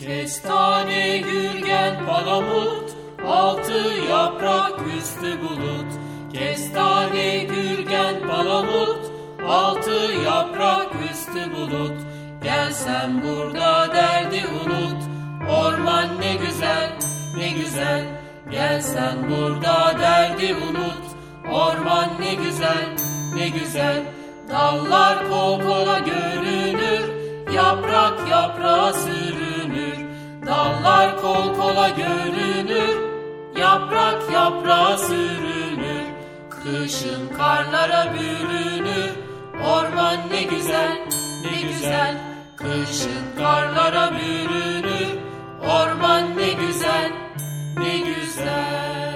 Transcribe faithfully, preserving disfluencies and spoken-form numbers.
Kestane, gürgen, palamut, altı yaprak, üstü bulut. Kestane, gürgen, palamut, altı yaprak, üstü bulut. Gel sen burada derdi unut, orman ne güzel, ne güzel. Gel sen burada derdi unut, orman ne güzel, ne güzel. Dallar kol kola görünür, yaprak yaprağa sürünür. Dallar kol kola görünür, yaprak yaprağa sürünür. Kışın karlara bürünür, orman ne güzel, ne güzel. Kışın karlara bürünür, orman ne güzel, ne güzel.